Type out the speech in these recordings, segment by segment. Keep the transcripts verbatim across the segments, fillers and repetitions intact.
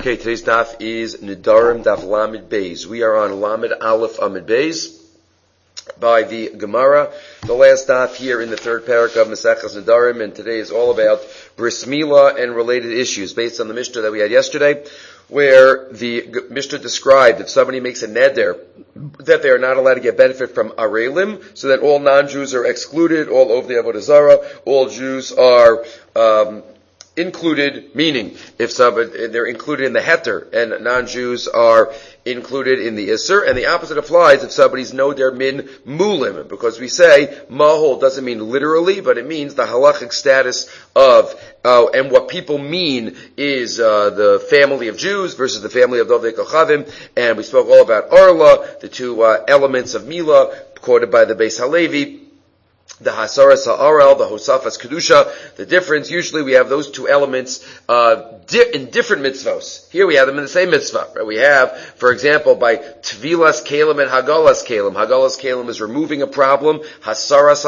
Okay, today's daf is Nidarim Daf Lamed Beis. We are on Lamed Aleph Amid Beis by the Gemara, the last daf here in the third parak of Maseches Nidarim, and today is all about Bris Milah and related issues based on the Mishnah that we had yesterday, where the Mishnah described if somebody makes a neder that they are not allowed to get benefit from Arelim, so that all non-Jews are excluded, all over the Avodah Zarah, all Jews are um, included, meaning if somebody, they're included in the heter and non-Jews are included in the isser, and the opposite applies if somebody's noder min mulim, because we say mahol doesn't mean literally, but it means the halachic status of uh, and what people mean is uh, the family of Jews versus the family of Dovei Kochavim, and we spoke all about Arla, the two uh, elements of Milah quoted by the Beis Halevi, the Hasaras Ha'aral, the Hosafas Kedusha. The difference, usually we have those two elements uh, di- in different mitzvos. Here we have them in the same mitzvah. Right? We have, for example, by Tvilas Kalim and Hagalas Kalim. Hagalas Kalim is removing a problem, Hasaras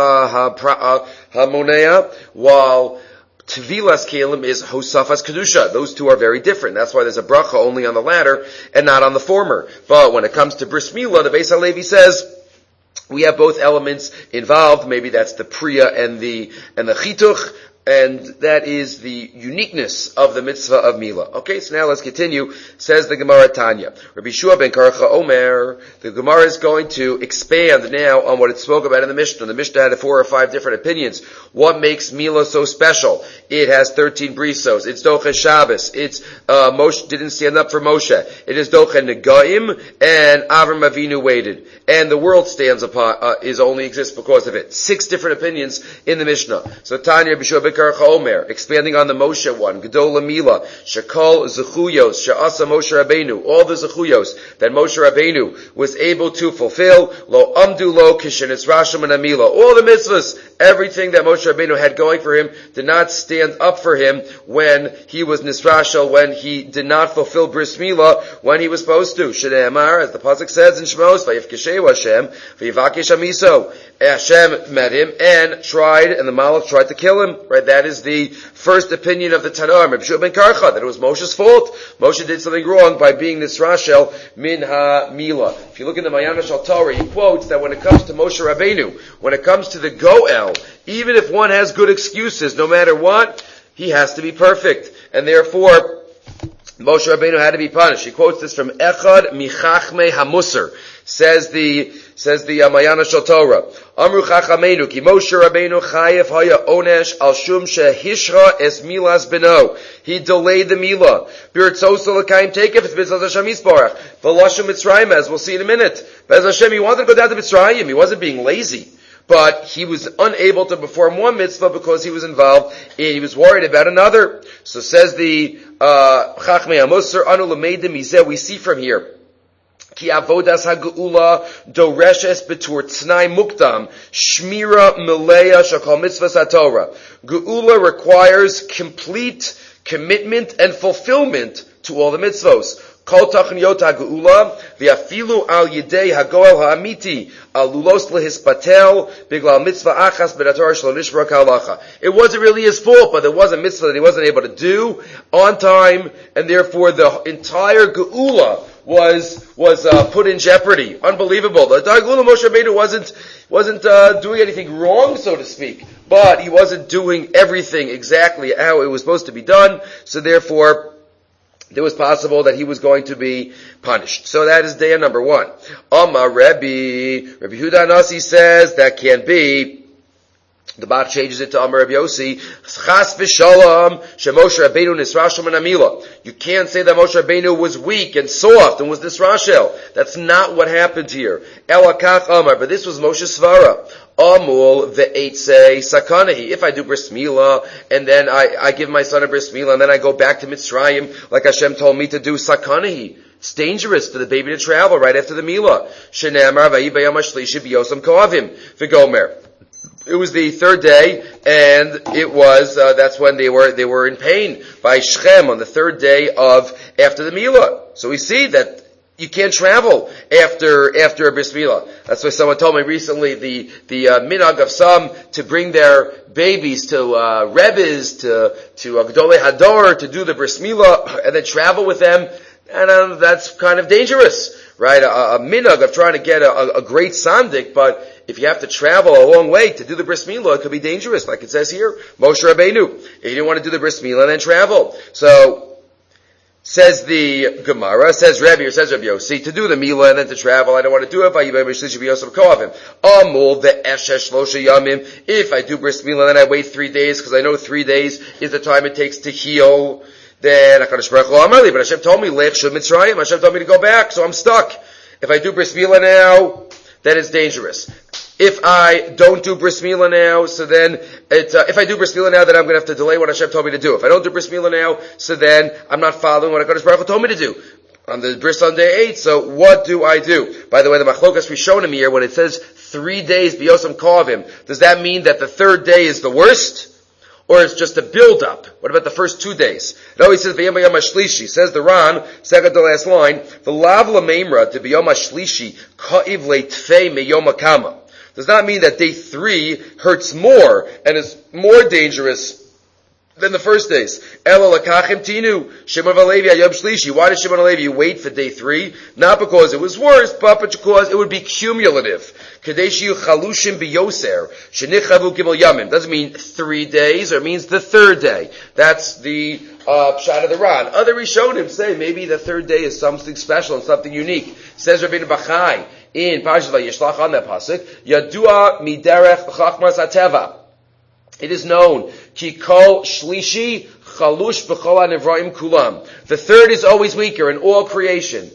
Ha'monea, while Tvilas Kalim is Hosafas Kedusha. Those two are very different. That's why there's a bracha only on the latter and not on the former. But when it comes to Bris Milah, the Beis Halevi says, we have both elements involved. Maybe that's the priya and the and the chituch, and that is the uniqueness of the mitzvah of Milah. Okay, so now let's continue. Says the Gemara Tanya, Rabbi Shua ben Karcha Omer. The Gemara is going to expand now on what it spoke about in the Mishnah. The Mishnah had four or five different opinions. What makes Milah so special? It has thirteen brisos. It's Doche Shabbos. It's uh, Moshe didn't stand up for Moshe. It is Doche Negaim, and Avram Avinu waited, and the world stands upon uh, is only exists because of it. Six different opinions in the Mishnah. So Tanya, Rabbi Shua ben Karcha Omer, expanding on the Moshe one, Gedola Milah, Shekol Zechuyos, She'asa Moshe Rabbeinu, all the Zechuyos that Moshe Rabbeinu was able to fulfill, Lo Amdu Lo Kishen Rasham and Milah, all the mitzvahs, everything that Moshe Rabbeinu had going for him did not stand up for him when he was Nisrashal, when he did not fulfill Bris Milah when he was supposed to. Shnei Amar, as the pasuk says in Shmos, Vayifkesheu Hashem, Vayivakesh Amiso. Hashem met him and tried, and the Malach tried to kill him. Right? That is the first opinion of the Tanaim, Rabbi Shua ben Karcha, that it was Moshe's fault. Moshe did something wrong by being Nisrashel min ha-Milah. If you look in the Mayana Shal Torah, he quotes that when it comes to Moshe Rabbeinu, when it comes to the Goel, even if one has good excuses, no matter what, he has to be perfect. And therefore, Moshe Rabbeinu had to be punished. He quotes this from Echad Michachmei HaMusar. Says the, says the uh, Mayana Shal Torah. Amru Chachamenu, ki Moshe Rabbeinu chayev haya onesh al shum shehishra es milas beno. He delayed the milah. B'ritzoso l'kaim tekef es b'tzaz Hashem yisbarach. V'lashum Mitzrayim, as we'll see in a minute. B'ez Hashem, he wanted to go down to Mitzrayim. He wasn't being lazy. But he was unable to perform one mitzvah because he was involved, and he was worried about another. So says the uh, Chachmei HaMusar, Anu l'meidim mizeh, we see from here, Ki avodas ha'geula doreshes betur tnai mukdam shmira meleya shakal mitzvahs haTorah. Geula requires complete commitment and fulfillment to all the mitzvos. Kol tachniyot ha'geula v'afilu al yidei hagoel ha'amiti alulos lehispatel biglal mitzvah achas b'datorah shelo nishbara k'halacha. It wasn't really his fault, but there was a mitzvah that he wasn't able to do on time, and therefore the entire geula was was uh, put in jeopardy. Unbelievable. The Geula Moshe Rabbeinu wasn't wasn't uh, doing anything wrong, so to speak, but he wasn't doing everything exactly how it was supposed to be done. So therefore, it was possible that he was going to be punished. So that is day number one. Amar Rebbe, Rabbi Yehuda Nasi says that can't be. The Bach changes it to Amar Rabbi Yossi, Chas v'shalom shemoshe Rabbeinu nisrashel min ha-milah. You can't say that Moshe Rabbeinu was weak and soft and was nisrashel. That's not what happened here. Ela kach Amar, but this was Moshe's svara. Amul ve'etzei sakanahi. If I do bris milah and then I, I give my son a bris milah and then I go back to Mitzrayim like Hashem told me to do, sakanahi. It's dangerous for the baby to travel right after the milah. Shnei Amar v'yi b'yom hashlishi b'yosam koavim v'gomer. It was the third day, and it was, uh, that's when they were, they were in pain by Shechem on the third day of, after the Milah. So we see that you can't travel after after a bris milah. That's why someone told me recently the the uh, minhag of some to bring their babies to uh, rebbes, to to uh, Gedolei Hador, to do the bris milah, and then travel with them, and uh, that's kind of dangerous, right? A, a minhag of trying to get a, a great sandik, but if you have to travel a long way to do the bris milah, it could be dangerous, like it says here. Moshe Rabbeinu, he didn't want to do the bris milah and then travel, so. Says the Gemara, says Rabbi, or says Rabbi Yossi, to do the milah and then to travel, I don't want to do it. Amul the eshesh shlosha yamim. If I do bris milah, then I wait three days because I know three days is the time it takes to heal. Then Hakadosh Baruch Hu amar li, but Hashem told me lech shel Mitzrayim. Hashem told me to go back, so I'm stuck. If I do bris milah now, then it's dangerous. If I don't do bris milah now, so then it, uh, if I do bris milah now, then I'm going to have to delay what Hashem told me to do. If I don't do bris milah now, so then I'm not following what HaKadosh Baruch Hu told me to do on the bris on day eight. So what do I do? By the way, the machlokas Rishonim here, when it says three days biyosam kovim, does that mean that the third day is the worst? Or it's just a build-up? What about the first two days? It always says v'yom hayom hashlishi. Says the Ran, second to last line, v'lav l'meimra to b'yom hashlishi ka'iv le'tfei meyom hakama. Does not mean that day three hurts more and is more dangerous than the first days. Ela lakachim tinu Shimon v'Levi hayom shlishi. Why did Shimon and Levi wait for day three? Not because it was worse, but because it would be cumulative. Kadesh yu chalushim biyoser shenichavu gimel yamim. Doesn't mean three days, or it means the third day. That's the uh, pshat of the Ran. Other Rishonim say maybe the third day is something special and something unique. Says Rabbeinu Bachai in Parashat Vayishlach on that pasuk, Yadua miderech chachmas hateva. It is known ki kol shlishi chalush b'chol hanivraim kulam. The third is always weaker in all creation.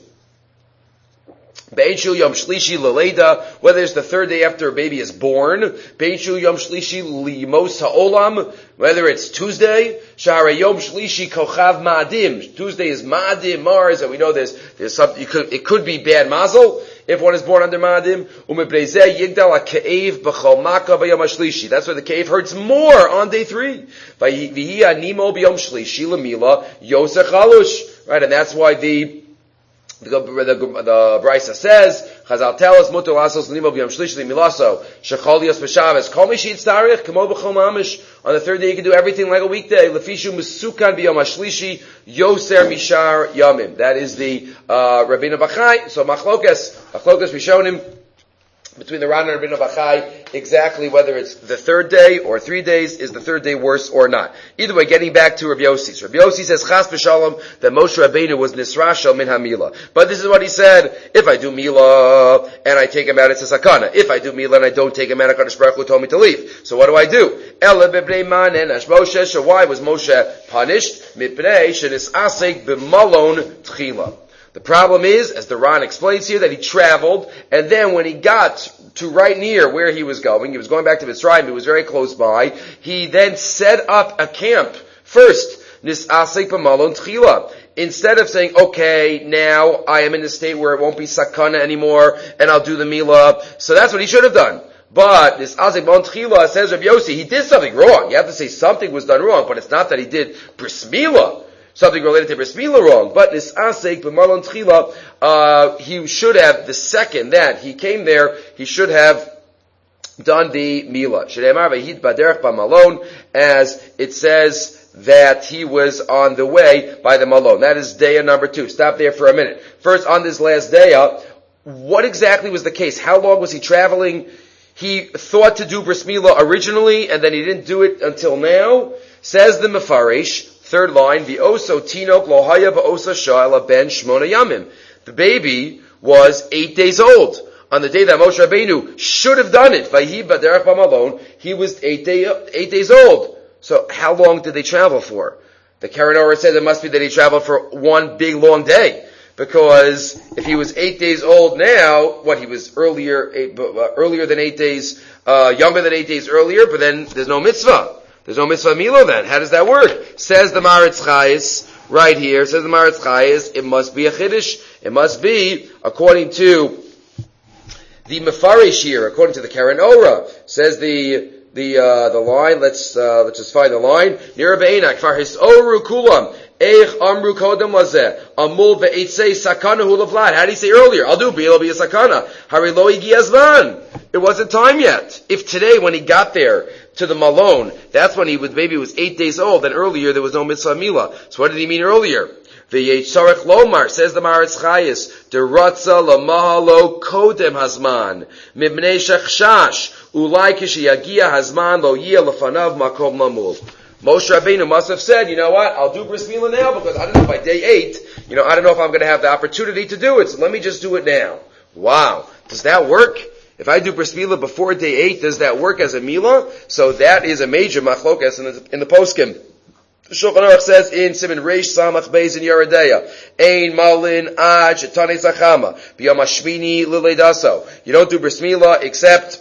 Be'enshu yom shlishi l'leida, whether it's the third day after a baby is born. Be'enshu yom shlishi limos ha'olam, whether it's Tuesday. Sha'arei yom shlishi kochav ma'adim. Tuesday is ma'adim, Mars, and we know there's, there's something, it could, it could be bad mazel if one is born under ma'adim. U'mebrezeh yigdal ha'ke'ev b'chol maka b'yom ha'shlishi. That's why the cave hurts more on day three. V'hi animo b'yom shlishi l'mila yoser chalush. Right, and that's why the The, the, the Brisa says, Chazal tell us, Mutar lasos l'nimo b'yom shlishi l'milaso, shechol yos b'shabbos, kol mi sheyitzarich, kamo b'chol mamish. On the third day you can do everything like a weekday. Lefishu mesukan b'yom hashlishi, yoser mishar yamim. That is the, uh, Rabbeinu Bachai. So machlokas, machlokas Rishonim, between the Ran and Rabbeinu Bachai, exactly whether it's the third day or three days, is the third day worse or not. Either way, getting back to Rabbi Yossi. Rabbi Yossi says, Chas v'shalom, that Moshe Rabbeinu was nisrashel min ha-milah. But this is what he said, if I do milah, and I take him out, it's a sakana. If I do milah and I don't take him out, HaKadosh Baruch Hu told me to leave. So what do I do? Ele b'bnei manen ash Moshe, so why was Moshe punished? Mipnei shenis asek b'malon tchila. The problem is, as the Ran explains here, that he traveled, and then when he got to right near where he was going, he was going back to Mitzrayim, he was very close by, he then set up a camp. First, nis'asek b'malon tchila. Instead of saying, okay, now I am in a state where it won't be sakana anymore, and I'll do the milah. So that's what he should have done. But this Azek Bon Tchila says Rabbi Yossi, he did something wrong. You have to say something was done wrong, but it's not that he did bris milah, something related to bris milah wrong. But this Asek b'malon tchila, uh, he should have, the second that he came there, he should have done the milah. Shneimar v'hid baderech b'malon, as it says that he was on the way by the malon. That is daya number two. Stop there for a minute. First, on this last daya, what exactly was the case? How long was he traveling? He thought to do bris milah originally, and then he didn't do it until now. Says the Mefarish, third line, V'oso tinok lo haya ba'osa sha'ala ben shmona yamim. The baby was eight days old. On the day that Moshe Rabbeinu should have done it, Vayhi b'derech b'malon, he was eight, day, eight days old. So how long did they travel for? The Karen Orah says it must be that he traveled for one big long day. Because if he was eight days old now, what, he was earlier, eight, uh, earlier than eight days, uh, younger than eight days earlier, but then there's no mitzvah. There's no mitzvah milah then. How does that work? Says the Maritz Chayes, right here, says the Maritz Chayes, it must be a chiddush. It must be, according to the Mefarish here, according to the Karen Orah, says the, the, uh, the line, let's, uh, let's just find the line. Nira be'ena, kfar hisoru kulam, Eich amru kodem lazeh. Amul ve'etzei sakana hu lavlad. How did he say earlier? I'll do bi'il be a sakana. Hari lo igi azman. It wasn't time yet. If today, when he got there to the Malone, that's when he was, maybe he was eight days old, and earlier there was no mitzvah mila. So what did he mean earlier? V'yetzarech lomar, says the Maharatz Chayes, deratza lamahalo kodem hazman, mibnei shechshash, ulai kishiyagia hazman lo yia lefanav makom lamul. Moshe Rabbeinu must have said, you know what, I'll do bris milah now, because I don't know, by day eight, you know, I don't know if I'm going to have the opportunity to do it, so let me just do it now. Wow. Does that work? If I do bris milah before day eight, does that work as a milah? So that is a major machlokas in the, in the poskim. The Shulchan Aruch says in Siman Reish Samach Beis in Yeredeya, Ein Malin Ad Shetane Zachama B'Yom Hashmini Lileidaso. You don't do bris milah except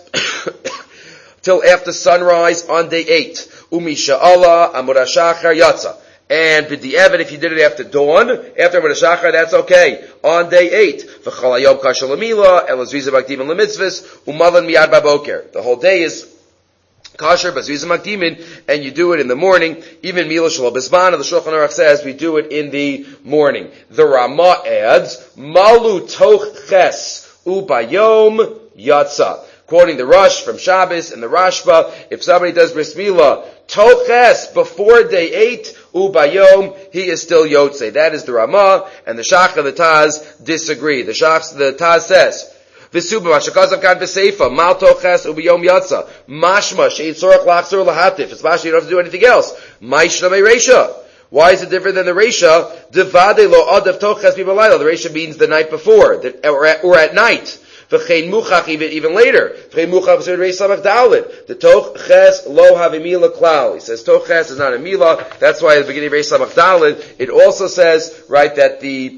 till after sunrise on day eight. Umi Sha'ala Amud HaShachar Yatza. And b'di'evet, if you did it after dawn, after Amud HaShachar, that's okay. On day eight, v'chol hayom kasher l'milah, el zriza makdimin l'mitzvahs, u'malan miyad baboker. The whole day is kasher, b'zriza makdimin, and you do it in the morning. Even milah shelo b'zman, the Shulchan Aruch says we do it in the morning. The Ramah adds, malu toch ches u'bayom yatza. Quoting the Rush from Shabbos and the Rashba, if somebody does bris milah toches before day eight, ubayom, he is still yotze. That is the Ramah, and the Shach and the Taz disagree. The Shach, the Taz says, V'suba mashakazav kan b'seifa, mal toches ubayom yatza, mashma she'it sorach lachzor lahatif. It's mashma, you don't have to do anything else. Ma'ishna me'reisha. Why is it different than the Reisha? Devade lo adav toches bi'balayla. The Reisha means the night before, or at, or at night. V'chein muchach, even, even later. V'chein muchach v'zir reis samach dalid. The toch ches lo havimila klal. He says toch ches is not a milah. That's why at the beginning of reis samach dalid, it also says, right, that the,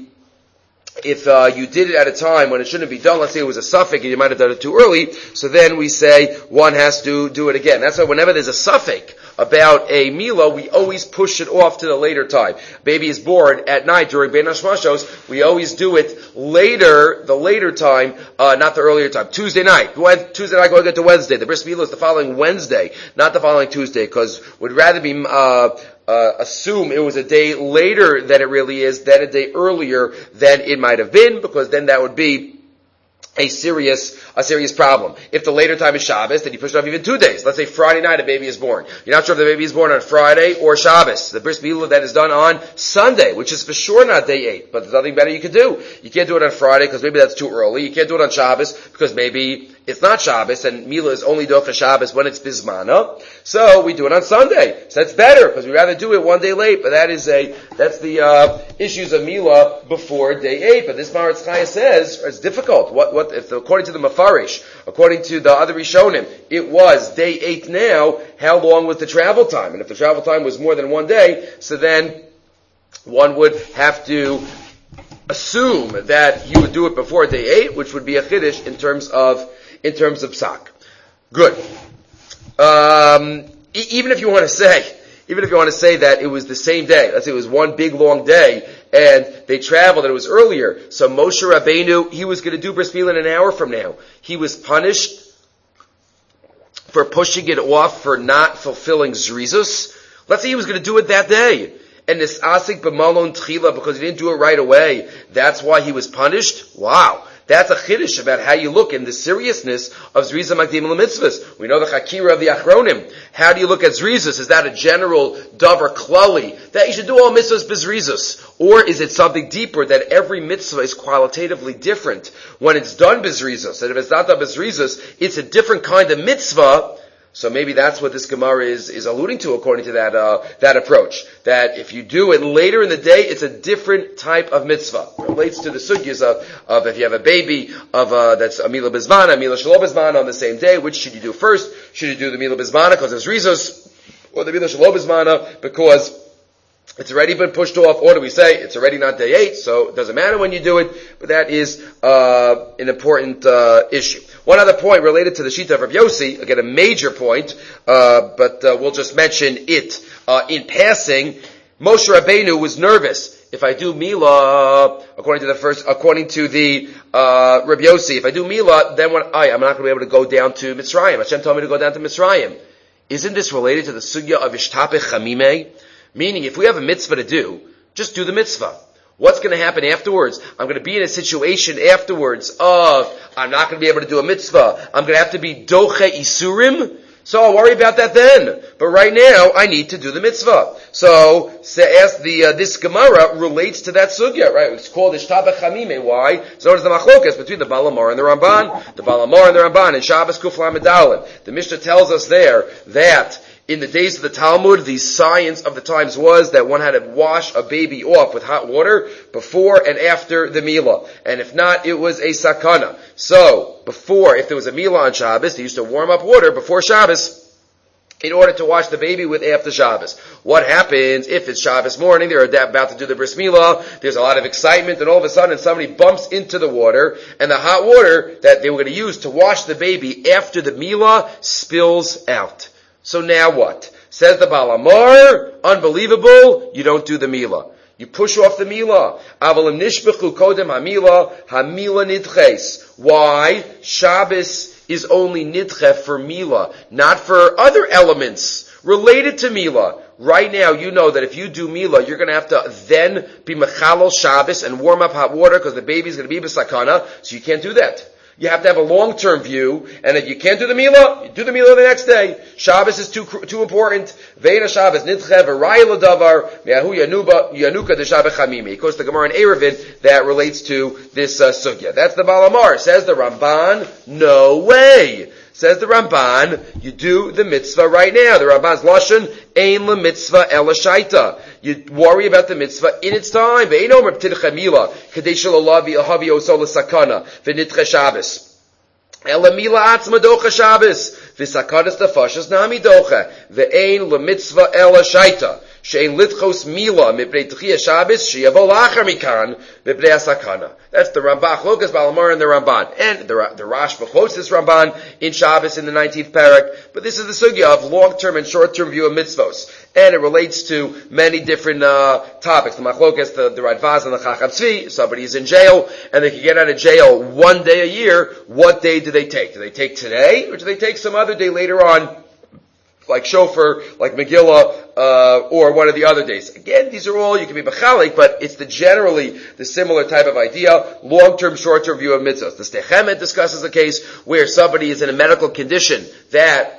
if, uh, you did it at a time when it shouldn't be done, let's say it was a suffix and you might have done it too early, so then we say one has to do it again. That's why whenever there's a suffix about a milah, we always push it off to the later time. Baby is born at night during Bein Hashmashos, we always do it later, the later time, uh, not the earlier time. Tuesday night. Tuesday night going to get to Wednesday. The bris milah is the following Wednesday, not the following Tuesday, because we'd rather be, uh, Uh, assume it was a day later than it really is, than a day earlier than it might have been, because then that would be a serious, a serious problem. If the later time is Shabbos, then you push it off even two days. Let's say Friday night a baby is born. You're not sure if the baby is born on Friday or Shabbos. The bris milah that is done on Sunday, which is for sure not day eight, but there's nothing better you can do. You can't do it on Friday because maybe that's too early. You can't do it on Shabbos because maybe it's not Shabbos, and milah is only docha Shabbos when it's bismana. So we do it on Sunday. So that's better because we'd rather do it one day late. But that is a that's the uh, issues of milah before day eight. But this Maharatz Chayes says it's difficult. What what if the, according to the Mafarish, according to the other Rishonim, it was day eight now. How long was the travel time? And if the travel time was more than one day, so then one would have to assume that you would do it before day eight, which would be a chiddush in terms of in terms of psak. Good. Um, e- even if you want to say, even if you want to say that it was the same day, let's say it was one big long day, and they traveled and it was earlier, so Moshe Rabbeinu, he was going to do bris milah in an hour from now. He was punished for pushing it off, for not fulfilling zrizus. Let's say he was going to do it that day. And this asik b'malon tchila, because he didn't do it right away, that's why he was punished? Wow. That's a chiddush about how you look in the seriousness of Zriza Makdim L'Mitzvahs. We know the Chakira of the Achronim. How do you look at Zrizus? Is that a general davar klali that you should do all mitzvahs b'Zrizus? Or is it something deeper that every mitzvah is qualitatively different when it's done b'Zrizus? And if it's not done b'Zrizus, it's a different kind of mitzvah. So maybe that's what this Gemara is, is alluding to according to that, uh, that approach. That if you do it later in the day, it's a different type of mitzvah. It relates to the sugyas of, of if you have a baby, of, uh, that's a milah bizmana, a milah shelo bizmana on the same day, which should you do first? Should you do the milah bizmana because it's rizos, or the milah shelo bizmana because it's already been pushed off, or do we say it's already not day eight, so it doesn't matter when you do it, but that is uh, an important uh, issue. One other point related to the Shita of Rav Yossi, again a major point, uh, but uh, we'll just mention it uh, in passing. Moshe Rabbeinu was nervous. If I do milah, according to the first, according to the uh, Rav Yossi, if I do milah, then when I, I'm not going to be able to go down to Mitzrayim. Hashem told me to go down to Mitzrayim. Isn't this related to the sugya of Ishtapeh Chamimeh? Meaning, if we have a mitzvah to do, Just do the mitzvah. What's going to happen afterwards? I'm going to be in a situation afterwards of, I'm not going to be able to do a mitzvah. I'm going to have to be doche isurim. So I'll worry about that then. But right now, I need to do the mitzvah. So, ask the, uh, this Gemara relates to that sugya, right? It's called Ishtabach Chamime. Why? So does the machlokas between the Baal HaMaor and the Ramban. The Baal HaMaor and the Ramban in Shabbos Kuf Lamed Aleph. The Mishnah tells us there that in the days of the Talmud, the science of the times was that one had to wash a baby off with hot water before and after the Milah. And if not, it was a sakana. So, before, if there was a Milah on Shabbos, they used to warm up water before Shabbos in order to wash the baby with after Shabbos. What happens if it's Shabbos morning, they're about to do the bris milah, there's a lot of excitement, and all of a sudden somebody bumps into the water, and the hot water that they were going to use to wash the baby after the milah spills out. So now what? Says the Baal HaMaor, unbelievable, you don't do the milah. You push off the milah. Avalim nishbechu kodem hamilah, hamilah nidches. Why? Shabbos is only nidche for milah, not for other elements related to milah. Right now, you know that if you do milah, you're going to have to then be mechalal Shabbos and warm up hot water because the baby's going to be b'sakana, so you can't do that. You have to have a long-term view, and if you can't do the milah, you do the milah the next day. Shabbos is too too important. Ve'ena Shabbos nidche v'raya l'davar me'ahu yanuba yanuka d'shabbat chamimi. Of course, the Gemara in Eruvin that relates to this uh, sugya. That's the Baal HaMaor. Says the Ramban, no way. Says the Ramban, you do the mitzvah right now. The Ramban's lashon ein la mitzvah ela shaita. You worry about the mitzvah in its time. Ve'ein omer b'tidcha milah kadei shelo lavi ahavi oso l'sakana v'nitche Shabbos. Ela milah atzma docha Shabbos v'sakanas nefashos nami docha ve'ein la mitzvah ela shaita. She'en litchos milah mipnei tchiyah Shabbos sheyavo lachar mikan mipnei asakana. That's the Rambam, Chlokas Baal HaMaor and the Ramban. And the, the Rashba quotes this Ramban in Shabbos in the nineteenth parak. But this is the sugya of long-term and short-term view of mitzvos. And it relates to many different uh, topics. The Machlokas, the, the Radvaz and the Chacham Tzvi. Somebody is in jail and they can get out of jail one day a year. What day do they take? Do they take today or do they take some other day later on? Like Shofar, like Megillah, uh, or one of the other days. Again, these are all, you can be Bechalik, but it's the generally the similar type of idea, long-term, short-term view of mitzvahs. The Stechemet discusses a case where somebody is in a medical condition that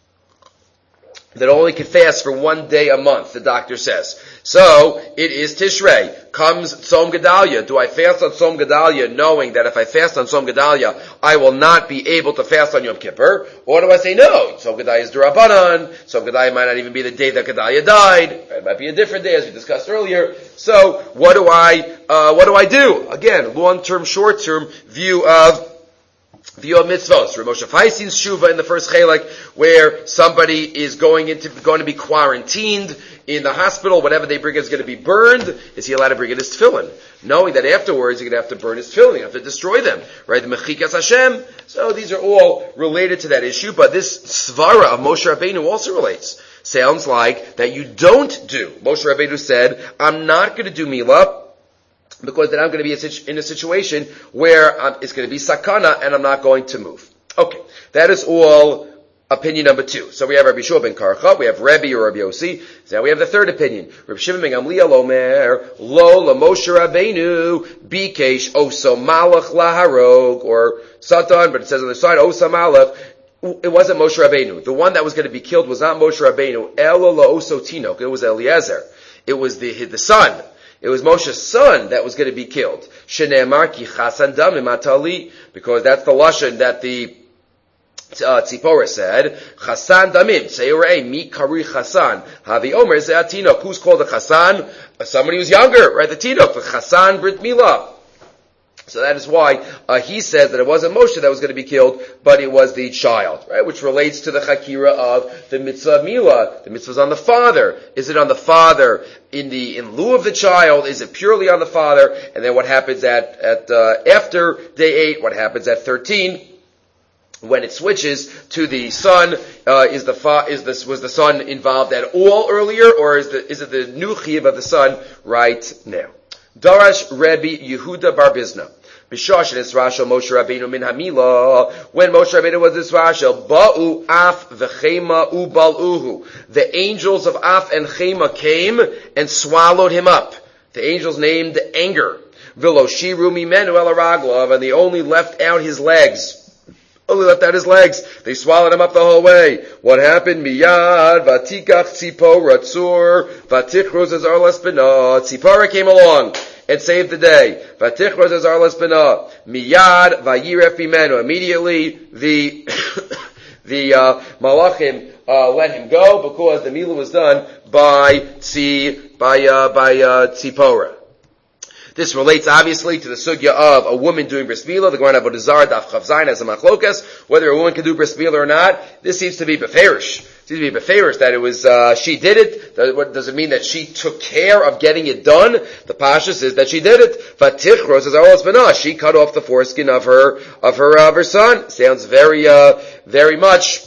that only can fast for one day a month, the doctor says. So, it is Tishrei. Comes Tzom Gedalia. Do I fast on Tzom Gedalia knowing that if I fast on Tzom Gedalia, I will not be able to fast on Yom Kippur? Or do I say no? Tzom Gedalia is D'Rabbanan. Tzom Gedalia might not even be the day that Gedalia died. It might be a different day as we discussed earlier. So, what do I, uh, what do I do? Again, long-term, short-term view of View of mitzvos. Rav Moshe Feinstein's shuva in the first chelek, where somebody is going into going to be quarantined in the hospital. Whatever they bring is going to be burned. Is he allowed to bring in his tefillin, knowing that afterwards he's going to have to burn his tefillin, you have to destroy them, right? The mechikas Hashem. So these are all related to that issue. But this svara of Moshe Rabbeinu also relates. Sounds like that you don't do. Moshe Rabbeinu said, "I'm not going to do milah." Because then I'm going to be in a situation where um, it's going to be sakana and I'm not going to move. Okay, that is all opinion number two. So we have Rabbi Shua ben Karcha, we have Rebbe or Rabbi Yossi. So now we have the third opinion. Rabbi Shimon ben Gamliel Omer, Lo la Moshe Rabbeinu, Bikesh Oso Malach Laharog, or Satan, but it says on the side, Osa Malach. It wasn't Moshe Rabbeinu. The one that was going to be killed was not Moshe Rabbeinu. Elo la Oso Tinok. It was Eliezer. It was the, the son. It was Moshe's son that was going to be killed. Shene'emar ki chasan damim atali, because that's the lashon that the uh, Tzipora said. Chasan damim, seirei mi kari chasan. Havi omer ze atinok. Who's called a chasan? Uh, somebody who's younger, right? The tinok, the chasan brit milah. So that is why uh, he says that it wasn't Moshe that was going to be killed, but it was the child, right? Which relates to the chakira of the mitzvah of milah. The mitzvah is on the father. Is it on the father in the in lieu of the child? Is it purely on the father? And then what happens at at uh, after day eight? What happens at thirteen? When it switches to the son, uh, is the fa- is this was the son involved at all earlier, or is the is it the new chiyuv of the son right now? Darash Rebbe Yehuda Bar Bizna. Bishash Nisrashel Moshe Rabbeinu min Hamila. When Moshe Rabbeinu was Nisrashel, Ba'u Af v'Chema Ubal'uhu. The angels of Af and Chema came and swallowed him up. The angels named anger. Vilo shiru mimenu el araglav, and they only left out his legs. Only left out his legs. They swallowed him up the whole way. What happened? Miyad vatikach tzipora tzur vatichroz azar lespina. Tzipora came along and saved the day. Vatichroz azar lespina. Miyad vayiref mimenu. Immediately the the uh, malachim uh, let him go because the milah was done by tzi by uh, by uh, tzipora. This relates obviously to the sugya of a woman doing bris milah. The Gemara Avodah Zarah Daf Chav Zayin has a machlokas whether a woman can do bris milah or not. This seems to be beferish. Seems to be beferish that it was uh, she did it. That, what, does it mean that she took care of getting it done? The pasha says that she did it. Vatichros says Aros Benah. She cut off the foreskin of her of her uh, of her son. Sounds very uh, very much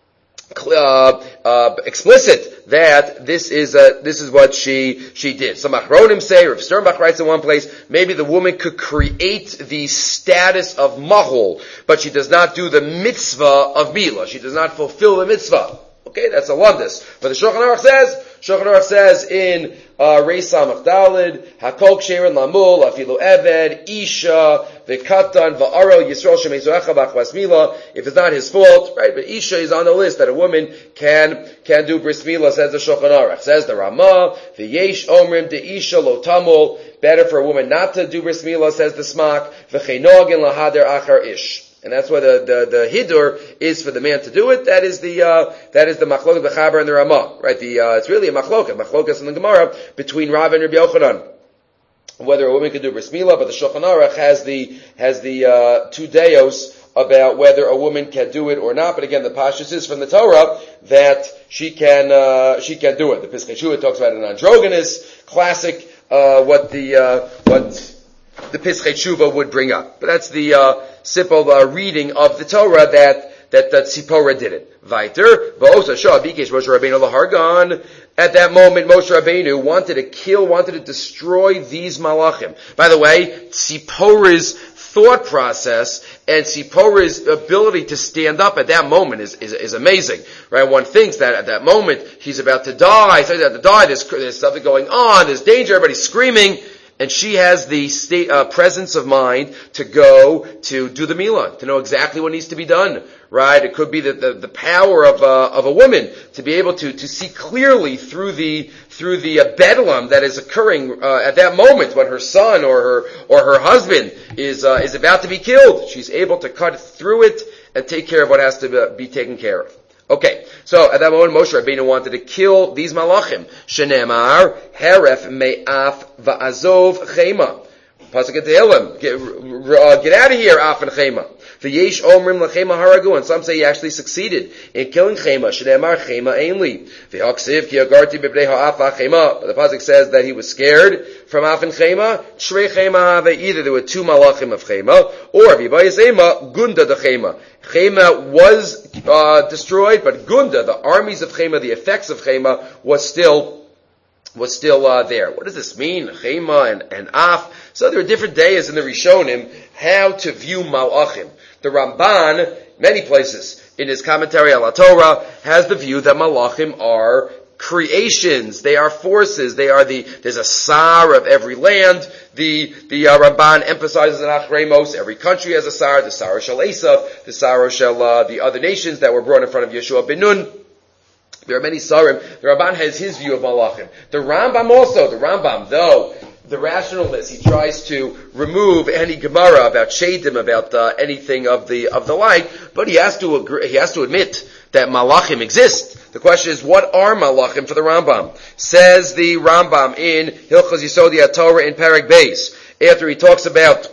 Uh, uh, explicit that this is uh, this is what she she did. Some achronim say, or if Sternbach writes in one place, maybe the woman could create the status of mahol, but she does not do the mitzvah of milah. She does not fulfill the mitzvah. Okay, that's a lumdus. But the Shulchan Aruch says, Shulchan Aruch says in uh, Reis Samach Dalid, Hakol Ksherin Lamul, Afilu Eved, Isha, V'Katan, V'Aro, Yisrael Shemezuecha B'Achvas Milah. If it's not his fault, right? But Isha is on the list that a woman can can do bris milah, says the Shulchan Aruch. Says the Ramah, V'Yesh Omrim De Isha Lo Tamul. Better for a woman not to do bris milah, says the Smak. V'Cheinogin Lahader Achar Ish. And that's why the, the, the hidur is for the man to do it. That is the, uh, that is the machloket, the chaber, and the ramah. Right? The, uh, it's really a machloket, machlokas in the Gemara between Rav and Rabbi Yochanan. Whether a woman can do bris milah, but the Shulchan Aruch has the, has the, uh, two deos about whether a woman can do it or not. But again, the pashtus is from the Torah that she can, uh, she can do it. The Piskei Shuvah talks about an androgynous, classic, uh, what the, uh, what the Piskei Shuvah would bring up. But that's the, uh, simple uh, reading of the Torah that that that Tzipora did it. Vayter v'osa shah bikesh Moshe Rabbeinu lahargan. At that moment, Moshe Rabbeinu wanted to kill, wanted to destroy these malachim. By the way, Tzipora's thought process and Tzipora's ability to stand up at that moment is, is is amazing, right? One thinks that at that moment he's about to die. He's about to die. There's there's something going on. There's danger. Everybody's screaming. And she has the state, uh, presence of mind to go to do the milah, to know exactly what needs to be done, right? It could be the, the, the power of, uh, of a woman to be able to, to see clearly through the, through the uh, bedlam that is occurring, uh, at that moment when her son or her, or her husband is, uh, is about to be killed. She's able to cut through it and take care of what has to be taken care of. Okay, so at that moment, Moshe Rabbeinu wanted to kill these malachim. Shenemar heref me'af va'azov chema. Pasuk in Tehillim, get, uh, get out of here, af and chema. V'yesh omrim lechema haragu, and some say he actually succeeded in killing chema. Shenemar chema ainli. V'haksiv ki agarti b'bnei ha'af ha'chema. But the pasuk says that he was scared from af and chema. Shrei chema have, either there were two malachim of chema, or v'yibayis ema gunda de chema. Chema was uh, destroyed, but Gunda, the armies of Chema, the effects of Chema, was still was still uh, there. What does this mean? Chema and, and Af. So there are different days in the Rishonim how to view Malachim. The Ramban, many places in his commentary on La Torah, has the view that Malachim are creations. They are forces. They are the, there's a sar of every land. The, the uh, Ramban emphasizes in Achremos, every country has a sar, the sar shel Esav, the sar shel, uh, the other nations that were brought in front of Yeshua ben Nun. There are many sarim. The Ramban has his view of Malachim. The Rambam also, the Rambam, though, the rationalist, he tries to remove any Gemara about Shadim, about uh, anything of the of the like, but he has to agree, he has to admit that Malachim exist. The question is, what are Malachim for the Rambam? Says the Rambam in Hilchos Yisodi HaTorah in Perek Beis, after he talks about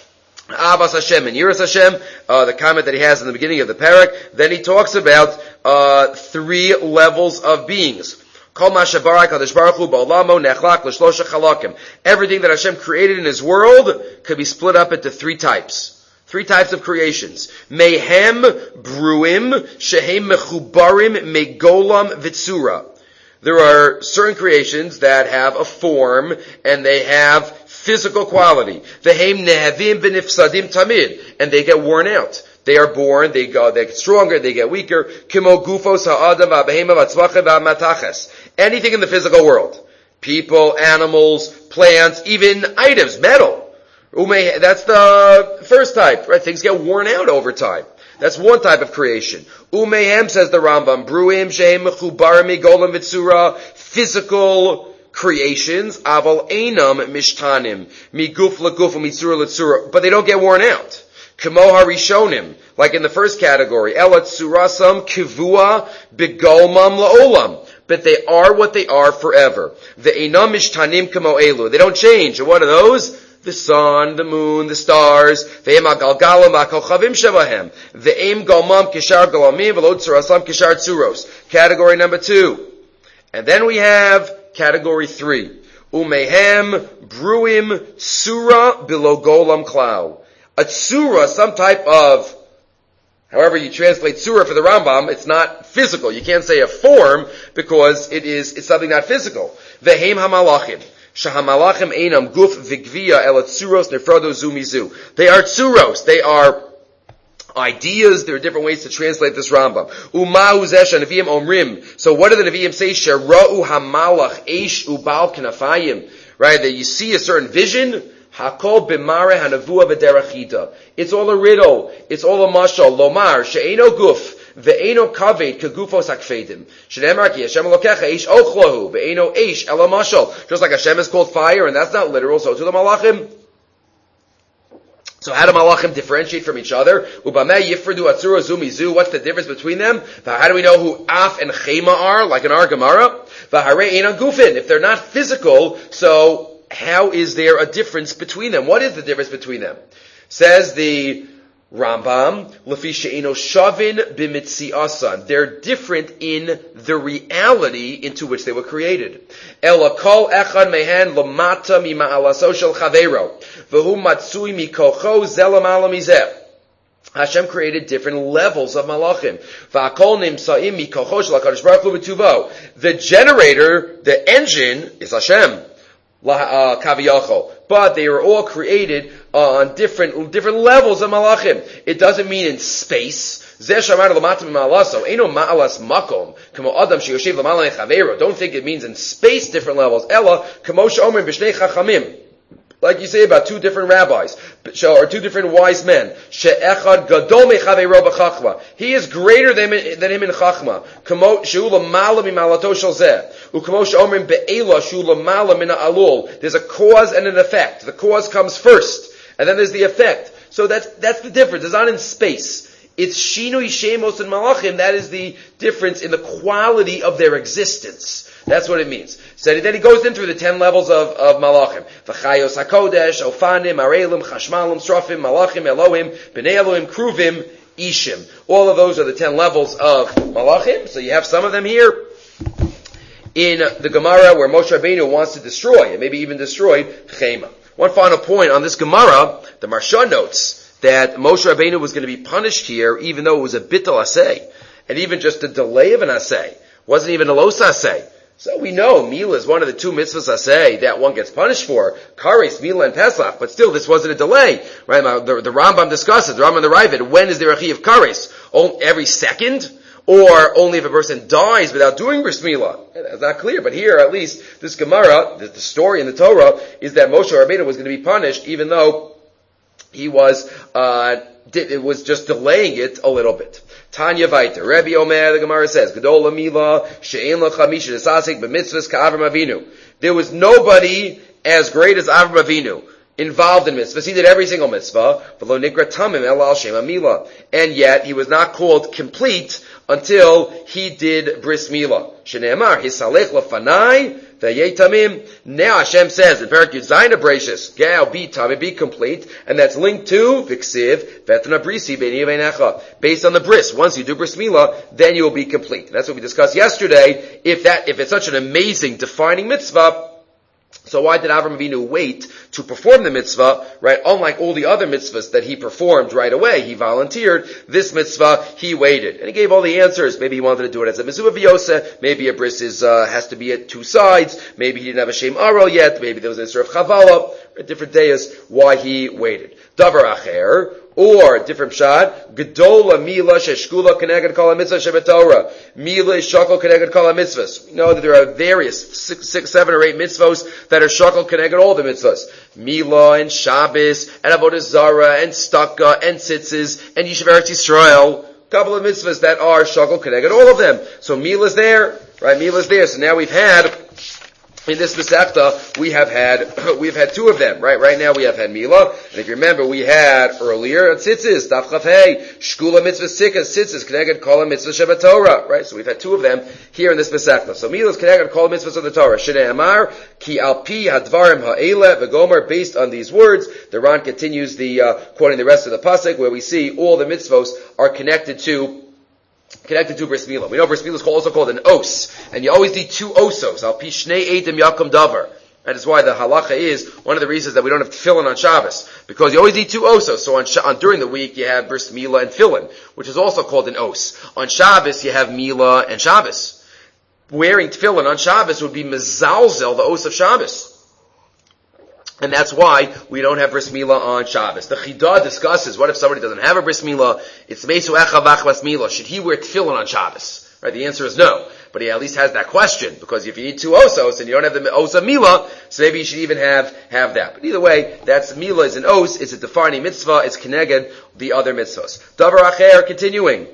Avas Hashem and Yiras Hashem, uh, the comment that he has in the beginning of the Perek, then he talks about uh, three levels of beings. Everything that Hashem created in His world could be split up into three types. Three types of creations. Mehem, Bruim, Shehem Mechubarim, Megolam, Vitsura. There are certain creations that have a form and they have physical quality. Vehem Nehavim Benifsadim Tamid. And they get worn out. They are born, they go, they get stronger, they get weaker. Kimo Gufos Ha'adam V'Abehema V'Atzvachem V'Amataches. Anything in the physical world. people, animals, plants, even items, metal. Ume, that's the first type, right? Things get worn out over time. That's one type of creation. Umehem, says the Rambam, bruim shehem mechubar migolam v'tzura, physical creations, aval einam mishtanim, miguf laguf u'mitzura l'tzura, but they don't get worn out. Kamo harishonim, like in the first category, ela tzurasam kivua begolmam la'olam, but they are what they are forever. Ve'einam mishtanim kamo elu, they don't change. And what are those? The sun, the moon, the stars. Ve'em agalgalam akochavim shevahem. Ve'em golmam kishar golamim v'lo tzurasam kishar tzuros. Category number two. And then we have category three. Umehem bruim tsura below golam klau. A tsura, some type of, however you translate tsura for the Rambam, it's not physical. You can't say a form because it is, it's something not physical. Vehem hamalachim. Shahamalachim einam guf vigvia el tsuros nefrado zumizu. They are tsuros. They are ideas. There are different ways to translate this Rambam. Umahu zesh neviim omrim. So what do the neviim say? Shera'u hamalach eish ubal knafayim. Right? That you see a certain vision. Hakol b'mare hanavua v'derachida. It's all a riddle. It's all a mashal. Lomar she'eno guf. Ve'eno kaved kagufos hakfedim. Shneimar ki Hashem Elokecha eish ochlahu. Ve'eno eish ela mashal. Just like Hashem is called fire, and that's not literal, so to the malachim. So how do malachim differentiate from each other? Ubameh yifradu atzura zumizu. What's the difference between them? How do we know who af and chema are, like in our Gemara? V'harei eina gufin. If they're not physical, so how is there a difference between them? What is the difference between them? Says the Rambam, Lefi she'eno shavin b'mitziasan. They're different in the reality into which they were created. Ela kol echad mehen lamata mima'alaso shel chaveiro, v'hu matsui mikocho zel lamala mizeh. Hashem created different levels of malachim. V'akol nimsa'im mikocho shel HaKadosh Baruch Hu b'tuvo. The generator, the engine, is Hashem. Uh, kaviyachol. But they were all created uh, on different different levels of malachim. It doesn't mean in space. Don't think it means in space different levels. Ella, like you say about two different rabbis, or two different wise men. He is greater than, than him in chachma. There's a cause and an effect. The cause comes first, and then there's the effect. So that's that's the difference. It's not in space. It's shinui shemos and malachim. That is the difference in the quality of their existence. That's what it means. So then he goes in through the ten levels of, of malachim. V'chayos hakodesh, ofanim, arelim, chashmalim, srafim, malachim, Elohim, b'nei Elohim, kruvim, ishim. All of those are the ten levels of malachim. So you have some of them here in the Gemara where Moshe Rabbeinu wants to destroy, and maybe even destroyed, Chema. One final point on this Gemara, the Marsha notes that Moshe Rabbeinu was going to be punished here, even though it was a bittul aseh, and even just a delay of an aseh. Wasn't even a los aseh. So we know Mila is one of the two mitzvahs aseh that one gets punished for. Kares, Mila, and Pesach. But still, this wasn't a delay. Right? The, the Rambam discusses, the Rambam and the Ravid, when is there a chi of Kares? Every second? Or only if a person dies without doing bris milah? That's not clear. But here, at least, this Gemara, the, the story in the Torah, is that Moshe Rabbeinu was going to be punished, even though he was, uh, did, it was just delaying it a little bit. Tanya Vaita, Rebbe Omer, the Gemara says, Gedola Mila, She'en L'cha Misha Nesasik B'mitzvahs Ka'Avram Avinu. There was nobody as great as Avram Avinu involved in mitzvahs. He did every single mitzvah, V'lo Nikra Tamim El Al Shem Mila. And yet, he was not called complete until he did bris milah. Shneimar, Hisalech L'fanai, V'yetamim. Now Hashem says in Parak Yud Zayin Abrashis, Gal be tamim, be complete, and that's linked to Viksiv Vetna Brisi Beini Veinecha. Based on the bris, once you do bris milah, then you will be complete. That's what we discussed yesterday. If that, if it's such an amazing defining mitzvah, so why did Avram Avinu wait to perform the mitzvah, right? Unlike all the other mitzvahs that he performed right away, he volunteered. This mitzvah, he waited. And he gave all the answers. Maybe he wanted to do it as a mezuzah v'yoseh. Maybe a bris is, uh, has to be at two sides. Maybe he didn't have a shem aro yet. Maybe there was an issur of chavala. Different days why he waited. Davar acher, Or, different pshat, Gedola Mila Sheshkula Keneged Kol HaMitzvah Shebetorah. Mila is Shakol Keneged Kol HaMitzvahs. We know that there are various, six, six, seven or eight mitzvahs that are Shakol Keneged all the mitzvahs. Mila and Shabbos, and Avodah Zarah, and Staka, and Tzitzis, and Yishuv Eretz Yisrael. A couple of mitzvahs that are Shakol Keneged all of them. So Mila's there, right? Mila's there. So now we've had, in this Masechta, we have had, we've had two of them, right? Right now we have had Mila, and if you remember, we had earlier Tzitzis, Daf Chaf Hey, Shkula Mitzvah Sikas, Tzitzis, Keneged Kol Mitzvah Shabbat Torah, right? So we've had two of them here in this Masechta. So Mila is Keneged Kol Mitzvahs of the Torah. Shnei Amar, Ki Alpi Hadvarim Ha'ele, V'gomer, based on these words, the Ran continues the, uh, quoting the rest of the Pasuk, where we see all the mitzvos are connected to Connected to bris milah. We know bris milah is also called an os, and you always need two osos. Al pi shnei eidim yakum davar. That is why the halacha is one of the reasons that we don't have tefillin on Shabbos, because you always need two osos. So on, on during the week you have bris milah and tefillin, which is also called an os. On Shabbos you have milah and Shabbos. Wearing tefillin on Shabbos would be mezalzel, the os of Shabbos. And that's why we don't have bris milah on Shabbos. The Chidah discusses, what if somebody doesn't have a bris milah? It's mesu echa v'achvas milah. Should he wear tefillin on Shabbos? Right? The answer is no. But he at least has that question, because if you need two osos and you don't have the os of milah, so maybe you should even have, have that. But either way, that's milah is an os, it's a defining mitzvah, it's keneged the other mitzvahs. Davar acher, continuing.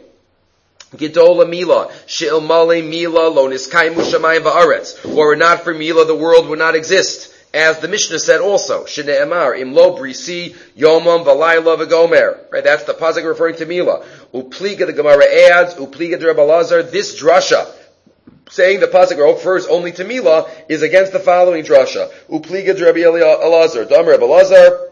Gedola Mila, She'il Male Mila, Lo Niskaimu Shamayim Va'aretz. Were it not for Mila, the world would not exist. As the Mishnah said also, Shnei Amar, Im Lo Brisi, Yomam V'layla V'gomer. Right, that's the pasuk referring to Mila. Upliga, the Gemara adds, Upliga de Rabbi Lazar, this drasha, saying the pasuk refers only to Mila, is against the following drasha. Upliga de Rabbi Elazar, Dam Rabbi Lazar,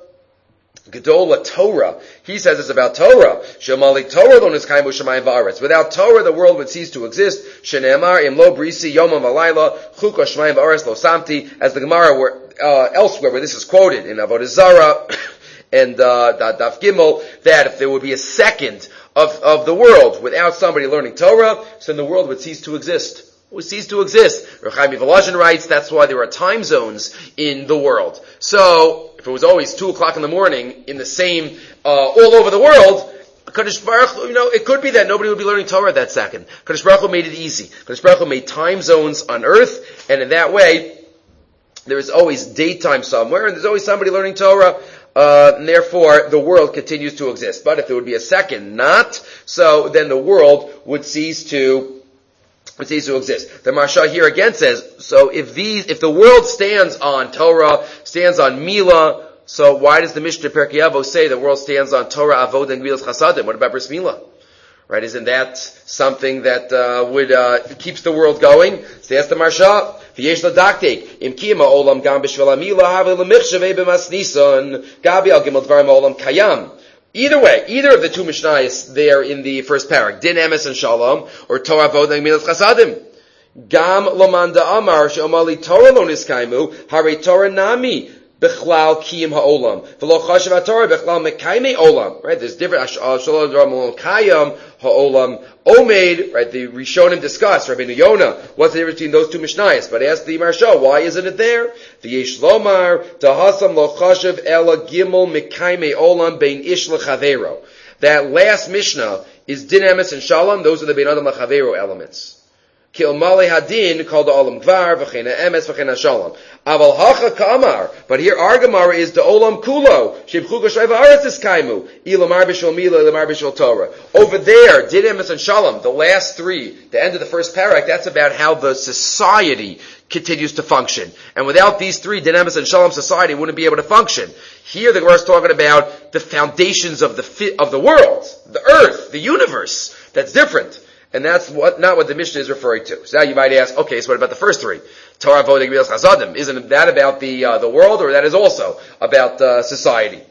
Gedola Torah. He says it's about Torah. Shemali Torah lo niskaimu shamayim va'aretz. Without Torah, the world would cease to exist. Shene'emar im lo brisi yomam v'layla chuka shamayim va'aretz lo samti. As the Gemara were, uh, elsewhere where this is quoted in Avodah Zarah and uh, Daf Gimel, that if there would be a second of of the world without somebody learning Torah, so then the world would cease to exist. Would cease to exist. Reb Chaim Volozhin writes that's why there are time zones in the world. So if it was always two o'clock in the morning in the same uh, all over the world, Kadosh Baruch Hu, you know, it could be that nobody would be learning Torah that second. Kadosh Baruch Hu made it easy. Kadosh Baruch Hu made time zones on earth, and in that way, there is always daytime somewhere, and there's always somebody learning Torah. Uh, and therefore, the world continues to exist. But if there would be a second not, so then the world would cease to would cease to exist. The Marsha here again says, so if these, if the world stands on Torah, stands on Mila, so why does the Mishnah Perkei Avos say the world stands on Torah, Avod, and Gemilas Chasadim? What about Bris Milah? Right? Isn't that something that uh, would uh, keeps the world going? So that's the Marsha. V'yesh l'daktek im kiyama olam gam b'shvel hamila havi l'michshavei b'masnison gabi al gimel dvarim olam kayam. Either way, either of the two Mishnayos there in the first parak, Din Emes and Shalom, or Torah Avod and Gemilas Chasadim. Gam lomanda amar she'omali Torah lo niskaimu hare Torah nami b'chlal kiyim ha'olam v'lo chashav ha'torah b'chlal mekaimei olam. Right? There's different shalom dvarim kayam ha'olam omed. Right? The Rishonim discuss Rabbeinu Yonah. What's the difference between those two Mishnayos? But ask the Marsha, why isn't it there? V'yesh lomar dahasam lo chashav ela gimel mekaimei olam bein ish lechavero. That last Mishnah is Din Emes and Shalom. Those are the bein adam lechavero elements. Ki Male Hadin called the Olam Gvar, V'chena Emes, V'chena Shalom. Aval Hacha Ka'amar, but here our Gemara is the Olam Kulo, Shibchu Gashai V'aretz Iskaimu, Ilamar B'shel Mila, Ilamar B'shel Torah. Over there, Din Emes and Shalom, the last three, the end of the first parak, that's about how the society continues to function. And without these three, Din Emes and Shalom, society wouldn't be able to function. Here the Gemara is talking about the foundations of the fi- of the world, the earth, the universe. That's different. And that's what, not what the Mishnah is referring to. So now you might ask, okay, so what about the first three? Torah, Avod, and Gemilas Chasadim. Isn't that about the, uh, the world, or that is also about, uh, society?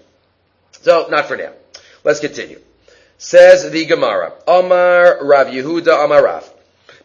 So, not for now. Let's continue. Says the Gemara, Amar Rav Yehuda Amar Rav.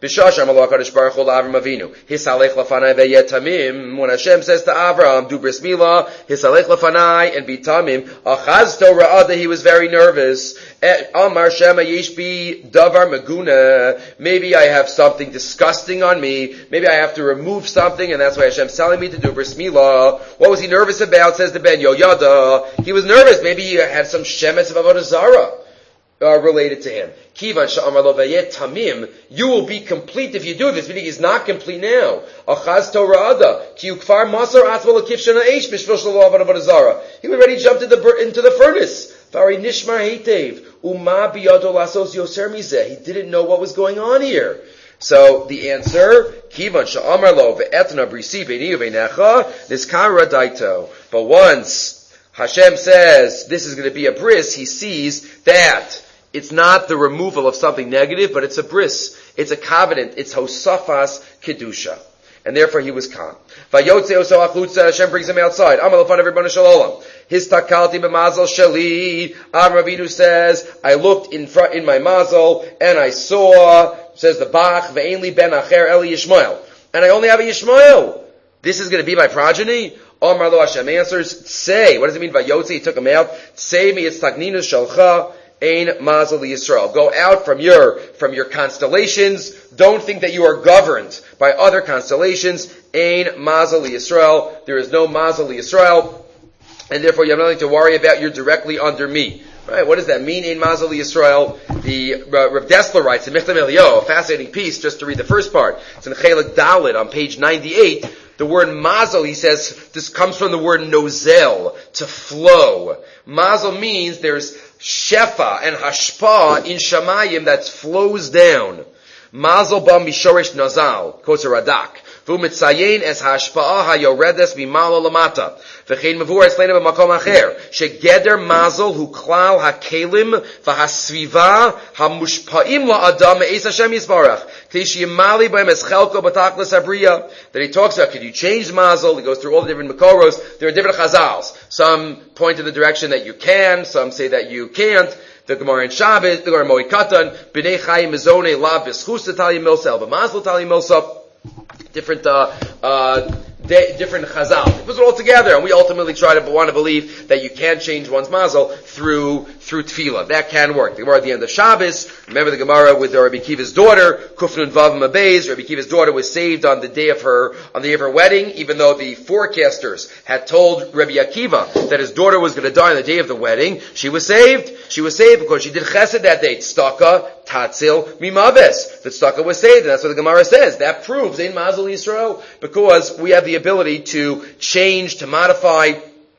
B'shasham Allah Kadosh Baruch Hu Avram Avinu. Hisalech lafanai ve'yet tamim. When Hashem says to Avram, do bris milah, hisalech lafanai and be tamim. Achazto ra'ada, he was very nervous. Amar Shema yesh bi davar maguna. Maybe I have something disgusting on me. Maybe I have to remove something, and that's why Hashem's telling me to do bris milah. What was he nervous about? Says the Ben Yoyada. He was nervous. Maybe he had some shemes of avodah zarah uh, related to him. Kivan sha'amar lo vayet tamim. You will be complete if you do this. Meaning he's not complete now. Achaz tora'ada. Ki ukfar masar atzma l'kif shana eish mishvil shalo avodah zarah. He already jumped into the, into the furnace. Vari nishmar heitev. Uma biyado lasos yoser mizeh. He didn't know what was going on here. So the answer, Kivan sha'amar lo ve'etna brisi beini uvenecha niskara daito. But once Hashem says this is going to be a bris, he sees that it's not the removal of something negative, but it's a bris. It's a covenant. It's hosafas kedusha. And therefore he was calm. Vayotze oso achlutza, Hashem brings him outside. Amal afan everybody shalom. His takalti b'mazel shali. Avram Avinu says, I looked in front, in my mazel, and I saw, says the Bach, ve'en li ben acher eli Yishmael. And I only have a Yishmael. This is going to be my progeny? Omar lo Hashem answers, say, what does it mean? Vayotze, he took him out. Say me, it's takninus shalcha. Ein mazel Yisrael. Go out from your, from your constellations. Don't think that you are governed by other constellations. Ein mazel Yisrael. There is no mazel Yisrael. And therefore you have nothing to worry about. You're directly under me. Right? What does that mean? Ein mazel Yisrael. The, uh, Rav Dessler writes in Michtam Eliyahu, a fascinating piece, just to read the first part. It's in Chelik Dalet on page ninety-eight. The word mazel, he says, this comes from the word nozel, to flow. Mazel means there's shefa and hashpa in shamayim that flows down. Mazel ba mishorish nazal, quotes a Radak. V'u mitzayin es hashpa'a hayoredes mimalo lamata. V'chein mavur esleina b'makom acher. Shegeder mazel hu klal hakelim v'hasviva hamushpa'im la'adam me'ez Hashem yisbarach. K'lish yimali b'hem es chelko b'taklas abriya. That he talks about, could you change mazel? He goes through all the different makoros. There are different chazals. Some point in the direction that you can, some say that you can't. The Gemara in Shabbos, the Gemara Moed Katan, B'nei Chayim Mizone Lav B'schus Tali Milsa, B'Masel Tali Milsa, different, uh, uh, de- different chazal. It was all together, and we ultimately try to want to believe that you can change one's mazel through, through tefillah. That can work. The Gemara at the end of Shabbos, remember the Gemara with Rabbi Kiva's daughter, Kufnun Vav Mabez. Rabbi Kiva's daughter was saved on the day of her, on the day of her wedding, even though the forecasters had told Rabbi Akiva that his daughter was going to die on the day of the wedding. She was saved. She was saved because she did chesed that day. Tztaka, tatzil, mimabes. The tztaka was saved, and that's what the Gemara says. That proves in Mazel Yisrael, because we have the ability to change, to modify,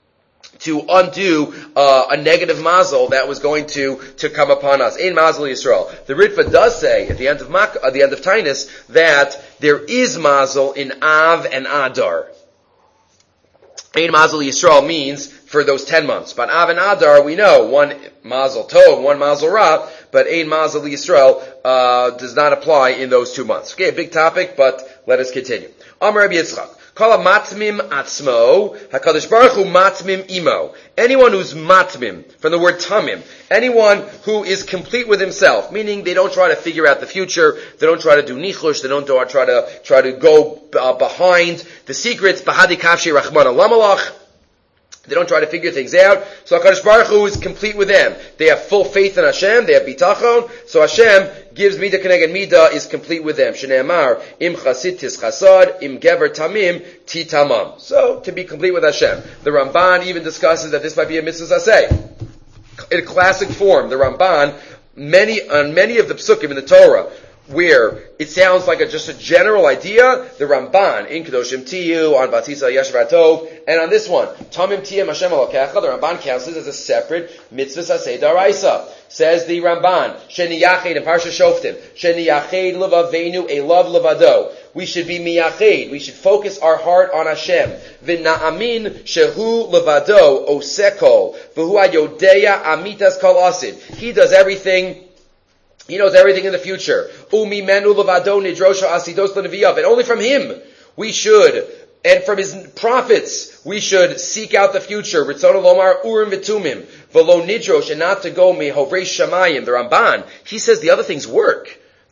to undo uh, a negative mazel that was going to to come upon us. In Mazel Yisrael, the Ritva does say at the end of Mak- at the end of Tainus that there is mazel in Av and Adar. Ein Mazel Yisrael means for those ten months. But Av and Adar, we know, one Mazel Tov, one Mazel Ra, but Ein Mazel Yisrael uh, does not apply in those two months. Okay, a big topic, but let us continue. Amar Rabbi Yitzchak. Kala matmim atzmo, HaKadosh Baruch Hu matmim imo. Anyone who's matmim, from the word tamim, anyone who is complete with himself, meaning they don't try to figure out the future, they don't try to do nichush, they don't try to, try to go uh, behind the secrets, bahadi kavshi rachmana lamalach. They don't try to figure things out. So HaKadosh Baruch Hu is complete with them. They have full faith in Hashem. They have bitachon. So Hashem gives Midah Keneged Midah, is complete with them. Shneimar, im chasid tis chasad, im gever tamim ti tamam. So, to be complete with Hashem. The Ramban even discusses that this might be a mitzvah saseh. In classic form, the Ramban, many, on many of the psukim in the Torah, where it sounds like a, just a general idea, the Ramban, in Kedoshim Tiyu, on Batisa Yeshvar Tov, and on this one, Tamim Tiyem Hashem Elokecha, the Ramban counts this as a separate mitzvah saseh daraisa. Says the Ramban, Sheni Yached in Parsha Shoftim, Sheni Yached Levaveinu Elav Levado. We should be miyached. We should focus our heart on Hashem. V'na'amin shehu levado osekol v'hu ayodeya amitas kol asid. He does everything. He knows everything in the future. Umi menu levado nidrosha asidos leneviyav. And only from him we should, and from his prophets, we should seek out the future. Ritzon lomar urim v'tumim v'lo nidrosh, and not to go mehovrei shamayim. The Ramban, he says the other things work.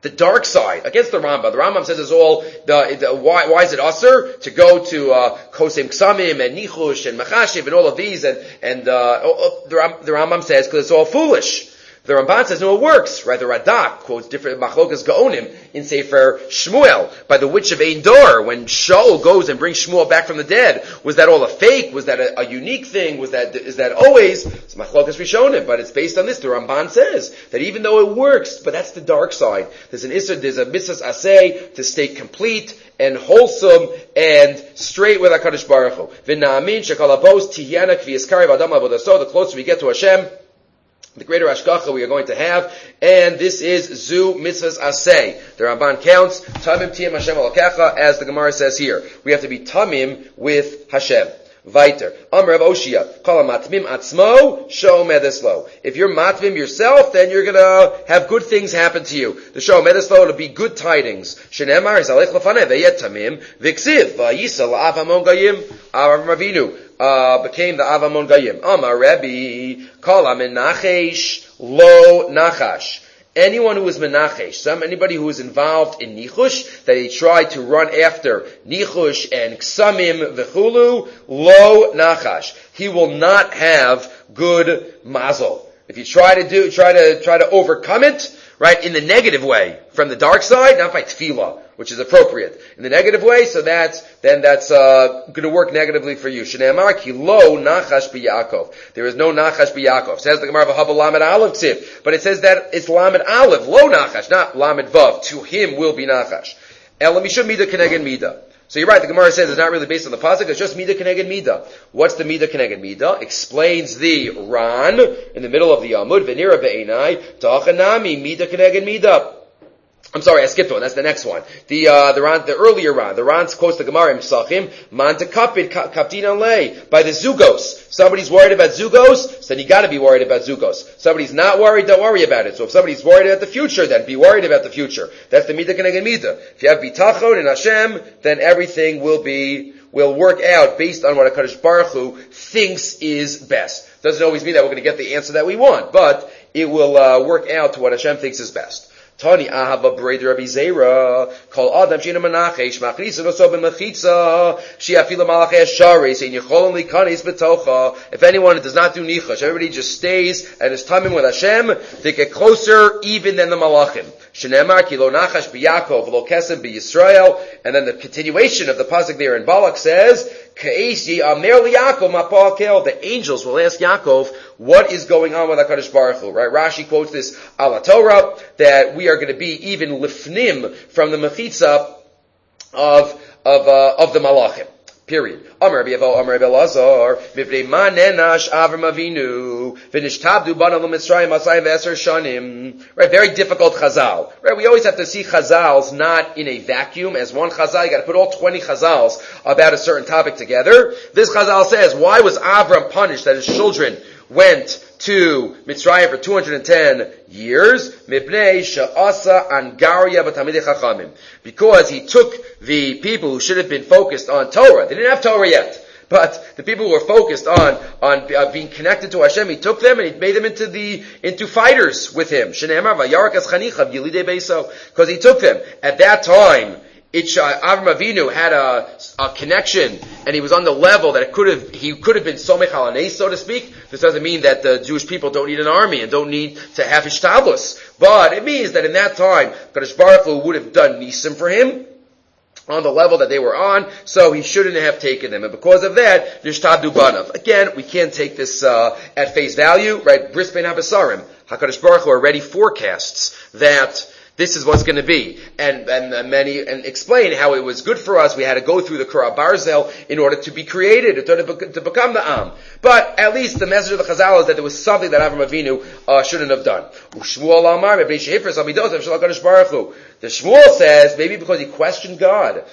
the dark side against the Rambam. The Rambam says it's all the, the why why is it usher to go to uh, Kosem Ksamim and Nichush and Machashiv and all of these and and uh, oh, oh, the, Ram, the Rambam says because it's all foolish. The Ramban says no, it works. Right? The Radak quotes different Machlokas Gaonim in Sefer Shmuel by the witch of Ein Dor when Shaul goes and brings Shmuel back from the dead. Was that all a fake? Was that a, a unique thing? Was that is that always? It's Machlokas Rishonim, but it's based on this. The Ramban says that even though it works, but that's the dark side. There's an issa, there's a mitzvah aseh to stay complete and wholesome and straight with HaKadosh Baruch Hu. V'na'amin shekal habos tihyana kvi yiskari v'adam avodaso. The closer we get to Hashem, the greater Ashkacha we are going to have, and this is Zu Mitzvahs Aseh. The Ramban counts, Tamim Tiyam Hashem Alakecha, as the Gemara says here. We have to be Tamim with Hashem. Weiter. Amr of Oshia, Kala Matmim Atzmo, Sho Medeslo. If you're Matmim yourself, then you're gonna have good things happen to you. The Sho Medeslo will be good tidings. Shenemar, Zalech Lefaneh, Veyet Tamim, Viksiv, Vayisa La'av Amon Gayim, Aram Ravinu. Uh, became the Avamon Gayim. Amar Rebbe, Kala Menachesh, Lo Nachash. Anyone who is Menachesh, some, anybody who is involved in Nichush, that he tried to run after Nichush and Ksamim V'chulu, Lo Nachash. He will not have good mazel. If you try to do, try to, try to overcome it, right, in the negative way, from the dark side, not by tefillah, which is appropriate. In the negative way, so that's, then that's, uh, gonna work negatively for you. Shneamar ki lo nachash b'Yaakov. There is no nachash b'Yaakov. Says the Gemara v'hava lamed aleph ksiv. But it says that it's lamed aleph, lo nachash, not lamed vav. To him will be nachash. El mishum mida keneged mida. So you're right, the Gemara says it's not really based on the pasuk, it's just mida keneged mida. What's the mida keneged mida? Explains the Ran in the middle of the Amud, v'nira be'enai, ta'achanami mida keneged mida. I'm sorry, I skipped one. That's the next one. The uh, the Ran, the earlier Ran, the Ran quotes the Gemara in Pesachim, man tekapid kaptin lay by the zugos. Somebody's worried about zugos, then you got to be worried about zugos. Somebody's not worried, don't worry about it. So if somebody's worried about the future, then be worried about the future. That's the midah keneged midah. If you have bitachon in Hashem, then everything will be will work out based on what HaKadosh Baruch Hu thinks is best. Doesn't always mean that we're going to get the answer that we want, but it will uh, work out to what Hashem thinks is best. Tani ahava breder Rabbi Zera call Adam shina menachesh machnisa noso b'mechitza she'afila malachei shari saying yicholim likanis b'tocha. If anyone does not do nichash, everybody just stays and is timing with Hashem, they get closer even than the malachim. Shenemar ki lo nachash b'Yakov lo kesem b'Yisrael, and then the continuation of the pasuk there in Balak says. The angels will ask Yaakov, what is going on with HaKadosh Baruch Hu? Right? Rashi quotes this ala Torah, that we are going to be even lifnim from the mechitza of, of, uh, of the malachim. Period. Amar Rabbi Yevo, Amar Rabbi Elazar, Mivnei ma nenash Avram Avinu, v'nishtabdu bana l'Mitzrayim asayim v'eser shanim. Right, very difficult chazal. Right, we always have to see chazals not in a vacuum. As one chazal, you got to put all twenty chazals about a certain topic together. This chazal says, why was Avram punished that his children went to Mitzrayim for two hundred ten years? Mipnei she'asa angaria b'tamidei chachamim. Because he took the people who should have been focused on Torah. They didn't have Torah yet. But the people who were focused on, on uh, being connected to Hashem, he took them and he made them into the, into fighters with him. Shene'emar v'yarak as chanicha v'yilidei beiso. Because he took them. At that time, It, uh, Avram Avinu had a, a connection, and he was on the level that it could have, he could have been somech halanei, so to speak. This doesn't mean that the Jewish people don't need an army and don't need to have ishtablos. But it means that in that time, Kadosh Baruch Hu would have done nisim for him, on the level that they were on, so he shouldn't have taken them. And because of that, nishtabdu banav. Again, we can't take this, uh, at face value, right? Bris bein habesarim. HaKadosh Baruch Hu already forecasts that this is what's going to be, and and uh, many and explain how it was good for us. We had to go through the Kura Barzel in order to be created, in order to, to become the Am. But at least the message of the Chazal is that there was something that Avram Avinu uh, shouldn't have done. The Shmuel says maybe because he questioned God.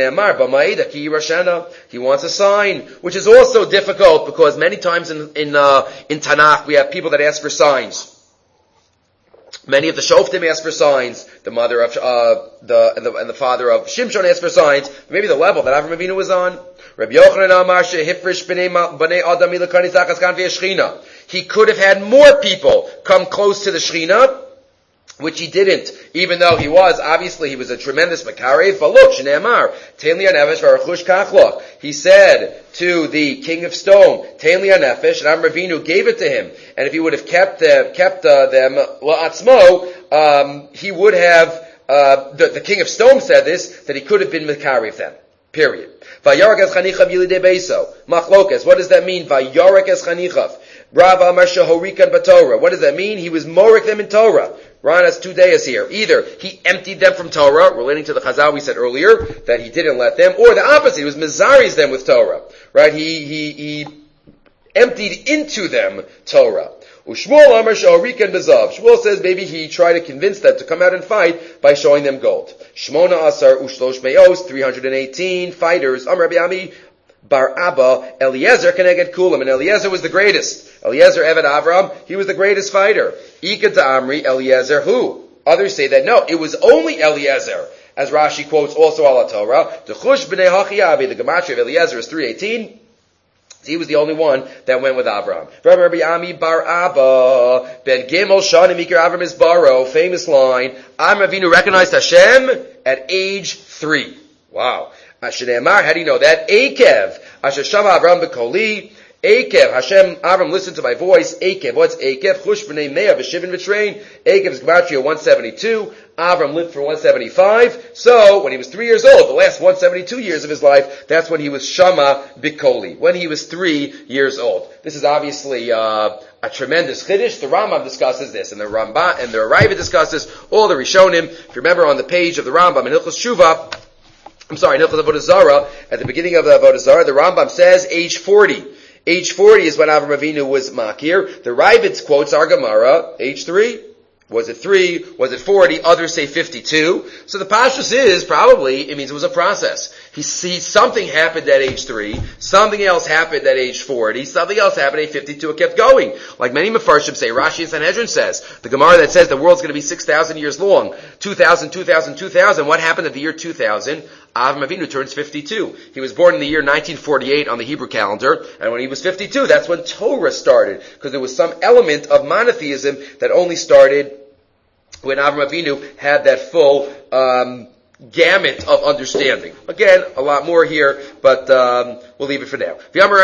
He wants a sign, which is also difficult because many times in in uh, in Tanakh we have people that ask for signs. Many of the Shoftim ask for signs. The mother of uh, the, and the and the father of Shimshon asked for signs. Maybe the level that Avram Avinu was on. Rabbi Yochanan Amar shehifrish b'nei Adam milakani tachas kan v'yeshchina. He could have had more people come close to the Shechina, which he didn't, even though he was, obviously he was a tremendous Makarev, but look, Shneamar, Tein li hanefesh v'arachush kachloch. He said to the king of stone, Tein li hanefesh, and Avram Avinu gave it to him, and if he would have kept them, kept uh, them, la'atzmo, um, he would have, uh, the, the king of stone said this, that he could have been Makarev them. Period. Vayarak es chanichav yilidei beiso. Machlokes. What does that mean? Vayarak es chanichav. Rav Amar shehorikan b'Torah. What does that mean? He was morik them in Torah. Ron has two days here. Either he emptied them from Torah, relating to the Chazal we said earlier, that he didn't let them, or the opposite, he was mizaris them with Torah. Right? He, he, he emptied into them Torah. Ushmuel Amar shehorikan b'zav. Shmuel says maybe he tried to convince them to come out and fight by showing them gold. Shmona Asar Ushlosh Meos, three hundred eighteen fighters. Amar Rabbi Ami Bar Abba Eliezer Keneged Kulam, and Eliezer was the greatest. Eliezer Eved Avram, he was the greatest fighter. Ika to Amri Eliezer who? Others say that no, it was only Eliezer, as Rashi quotes also ala Torah. The Chush B'nei Hachiyavi, the gematria of Eliezer is three eighteen. He was the only one that went with Abraham. Rabbi Ami Bar Abba Ben Gimel Shani Mikir Avram is Baro. Famous line. Avram Avinu recognized Hashem at age three. Wow. Ashenemar. How do you know that? Akev. Asher Shama Avram Bekoli. Akev. Hashem Avram listened to my voice. Akev. What's Akev? Chush B'nei Mea V'Shivin V'Trein. Akev is gematria one seventy-two. Avram lived for one seventy-five. So, when he was three years old, the last one hundred seventy-two years of his life, that's when he was Shama Bikoli, when he was three years old. This is obviously uh, a tremendous chiddush. The Rambam discusses this, and the Rambam and the Raiva discusses all the Rishonim. If you remember on the page of the Rambam in Hilchos Shuvah, I'm sorry, in Hilchos Avodah Zarah, at the beginning of the Avodah Zarah, the Rambam says age forty. Age forty is when Avram Avinu was Makir. The Raivitz quotes our Gemara, age three. Was it three? Was it forty? Others say fifty-two. So the pashtus is probably, it means it was a process. He sees something happened at age three, something else happened at age forty, something else happened at age fifty-two, it kept going. Like many Mefarshim say, Rashi and Sanhedrin says, the Gemara that says the world's going to be six thousand years long, two thousand, two thousand, two thousand, what happened at the year two thousand? Avram Avinu turns fifty-two. He was born in the year nineteen forty-eight on the Hebrew calendar, and when he was fifty-two, that's when Torah started, because there was some element of monotheism that only started when Avram Avinu had that full um, gamut of understanding. Again, a lot more here, but um, we'll leave it for now. The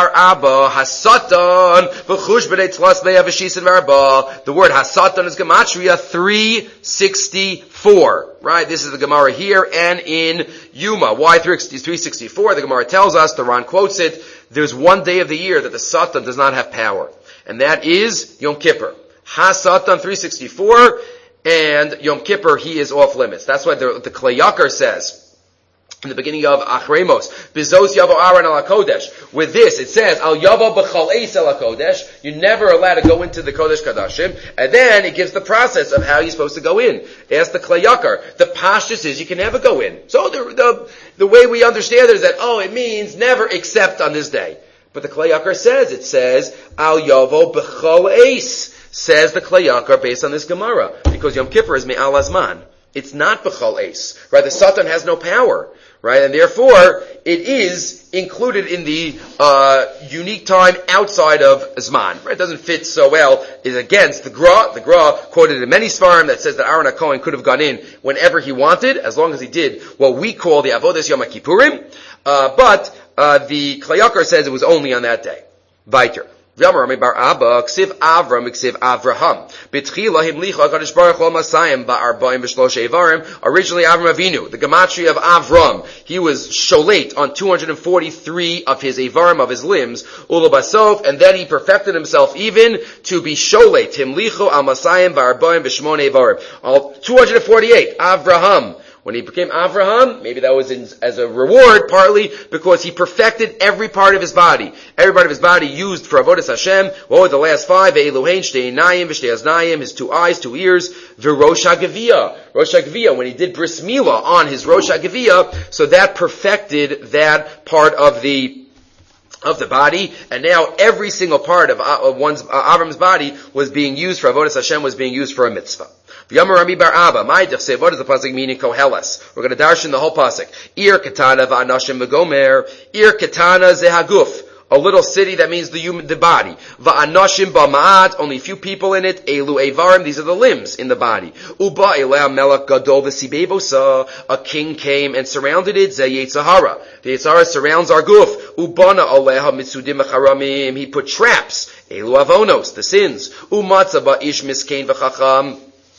word hasatan is gematria three sixty-four. Right? This is the Gemara here and in Yuma. Why three sixty-four? The Gemara tells us, the Ran quotes it, there's one day of the year that the Satan does not have power, and that is Yom Kippur. Hasatan three sixty-four. And Yom Kippur, he is off limits. That's why the, the Klei Yakar says, in the beginning of Achremos, Bizos Yavo Aaron al HaKodesh. With this, it says, Al Yavo B'chal Eis al HaKodesh. You're never allowed to go into the Kodesh Kadashim. And then it gives the process of how you're supposed to go in. Ask the Klei Yakar. The pashtus is you can never go in. So the, the, the way we understand it is that, oh, it means never except on this day. But the Klei Yakar says, it says, Al Yavo B'chal Eis. Says the Klei Yakar based on this Gemara, because Yom Kippur is Me'al Azman. It's not B'chal Eis, right? The Satan has no power, right? And therefore, it is included in the uh unique time outside of Zman, right? It doesn't fit so well. It's against the Gra. The Gra quoted in many Svarim that says that Aaron HaKohen could have gone in whenever he wanted, as long as he did what we call the Avodas Yom Kippurim. Uh, but uh the Klei Yakar says it was only on that day. Weiter. Originally, Avram Avinu, the gematria of Avram, he was sholate on two hundred forty-three of his avarim, of his limbs, ulabasof, and then he perfected himself even to be sholate, himlicho al masayim ba'arbaim b'shmone avarim. All two hundred forty-eight, Avraham. When he became Avraham, maybe that was in, as a reward, partly because he perfected every part of his body. Every part of his body used for Avodas Hashem. What were the last five? Elohein, Shtei Einayim, V'Shtei Aznayim, his two eyes, two ears. V'Rosh HaGeviyah. Rosh HaGeviyah, when he did Bris Milah on his Rosh HaGeviyah, so that perfected that part of the of the body, and now every single part of, uh, of one's uh, Avram's body was being used for Avodas Hashem, was being used for a mitzvah. V'Yamar Rami Bar Abba, Ma'idach say, what does the pasuk mean in Koheles? We're going to darshan the whole pasuk. Ir katana va'anashim v'gomer. Ir katana zehaguf. a little city, that means the human, the body. Va'anoshim ba'ma'at, only a few people in it. Elu evarim, these are the limbs in the body. Uba eleh melech gadol v'sibevosa, a king came and surrounded it. Zeh Yetzirah. The Yetzirah surrounds our guf. Ubana aleha mitzudim acharamim, he put traps. Elu avonos, the sins. Umatza ba'ish miskein v'chacham,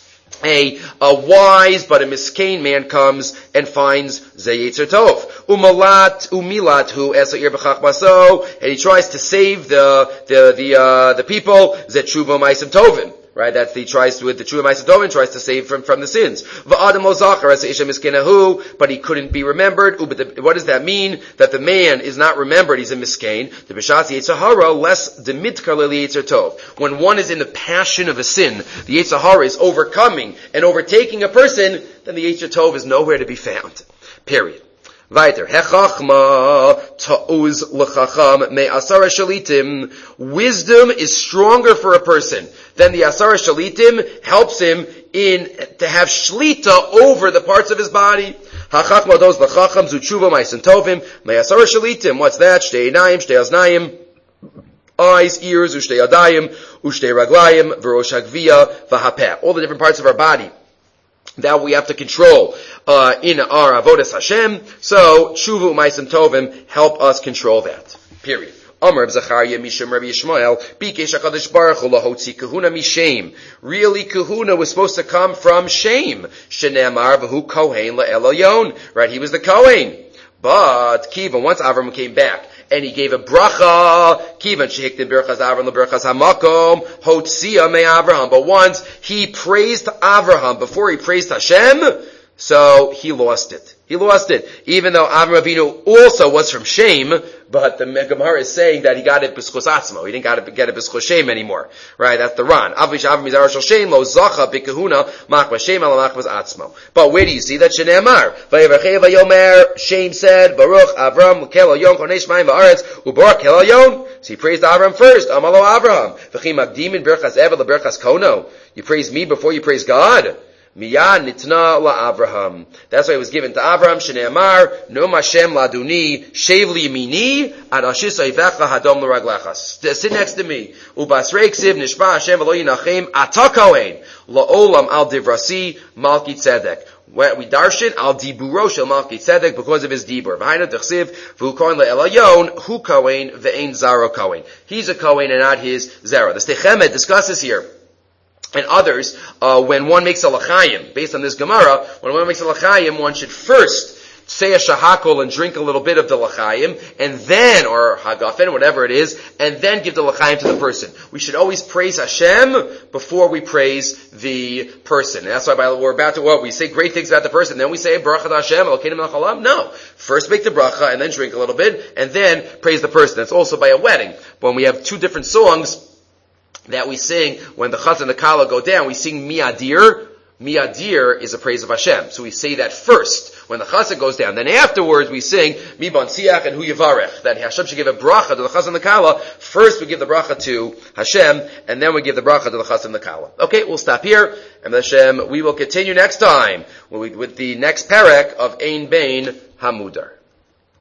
A, a wise but a miscane man comes and finds Zayetzer Tov. Umalat, umilat hu esa'ir b'chachmaso, and he tries to save the, the, the, uh, the people, Zetruva Maisim Tovim. Right, that's the, he tries to, with the Tshuva Ma'aseh Tovim, tries to save from, from the sins. V'adam lo zachar as isha miskenahu, but he couldn't be remembered. What does that mean? That the man is not remembered, he's a miskane. The b'shatz Yetzirah, less demitkar li Yetzer Tov. When one is in the passion of a sin, the Yetzirah is overcoming and overtaking a person, then the Yetzer Tov is nowhere to be found. Period. Weiter. Hechachma ta'uz l'chacham me asara shalitim. Wisdom is stronger for a person than the asara shalitim helps him in to have shlita over the parts of his body. Hachachma doz l'chacham zu tshuva ma'asim tovim me asara shalitim. What's that? Shtei einayim, shtei aznayim, eyes, ears, ushtei yadayim, ushtei raglayim, v'rosh hagviya, v'hapeh. All the different parts of our body that we have to control uh, in our avodas Hashem. So tshuva u'maisim tovim help us control that. Period. Amar Zachariah Mishum Rabbi Yishmael Bikesh HaKadosh Baruch Hu lahotzi kahuna mishem. Really, kahuna was supposed to come from shame. Shene'amar v'hu kohen la'el elyon. Right, he was the kohen. But Kiva, once Avram came back and he gave a bracha, Kivan shehiktin berachas Avram leberachas hamakom hotzia me Avraham. But once he praised Avraham before he praised Hashem, so he lost it. He lost it. Even though Avram Avinu also was from shame, but the Gemara is saying that he got it b'schus atzmo. He didn't got it, get it b'schus shame anymore. Right? That's the Ran. Avish Avram Mizar Shal Shem lo zacha b'kahuna machmas shem ala machmas atzmo. But where do you see that? Shene'amar vayivachei vayomer, Shem said Baruch Avram l'kel alyon konei shmayim va'aretz u'barak kel alyon. So he praised Avram first. Amalo Avraham v'chi magdimin berachas evel leberachas kono. You praise me before you praise God. Miyad nitna la Avraham. That's why it was given to Avraham. Shene'amar no Hashem laduni shevli yamini ad ashis oivecha hadom l'raglecha. Sit next to me. Ubasrei ksiv nishba Hashem v'lo yinachem ata kohen la'olam al divrasi malki tzedek. We darshan al diburo shel malki tzedek because of his dibur. V'hainu t'chsiv v'hu kohen le'el ayon hu kohen ve'ein zaro kohen. He's a kohen and not his zaro. The Steichemet discusses here, and others, uh, when one makes a l'chaim, based on this Gemara, when one makes a l'chaim, one should first say a shahakol and drink a little bit of the l'chaim, and then, or hagafen, whatever it is, and then give the l'chaim to the person. We should always praise Hashem before we praise the person. And that's why by, we're about to, well, we say great things about the person, then we say bracha Hashem, elokeinu melech haolam. No. First make the bracha, and then drink a little bit, and then praise the person. That's also by a wedding. When we have two different songs that we sing when the chaz and the kala go down, we sing miadir. Miadir is a praise of Hashem. So we say that first when the chazan goes down. Then afterwards we sing mi ban siach and hu yivarech. That Hashem should give a bracha to the chaz and the kala. First we give the bracha to Hashem, and then we give the bracha to the chaz and the kala. Okay, we'll stop here. And Hashem, we will continue next time with the next parak of Ein Bein Hamudar.